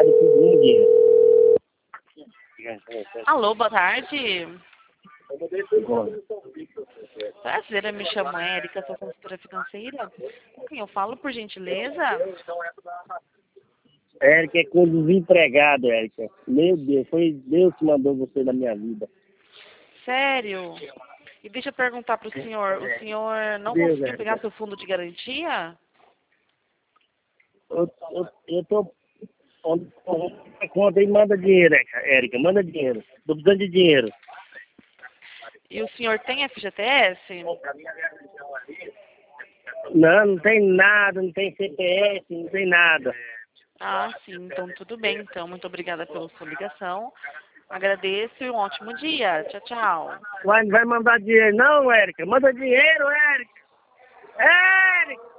desempregado pedindo dinheiro. Alô, boa tarde. Agora. Prazer, eu me chamo Érica, sou consultora financeira. Com quem eu falo, por gentileza? Érica é com desempregado, Érica. Meu Deus, foi Deus que mandou você na minha vida. Sério? E deixa eu perguntar para o senhor não Deus, conseguiu pegar Érica. seu fundo de garantia? Eu tô... Conta aí, manda dinheiro, Érica. Manda dinheiro. Tô precisando de dinheiro. E o senhor tem FGTS? Não, não tem nada, não tem CPF, não tem nada. Ah, sim, então tudo bem. Então, muito obrigada pela sua ligação. Agradeço e um ótimo dia. Tchau, tchau. Vai mandar dinheiro não, Érica? Manda dinheiro, Érica! Érica!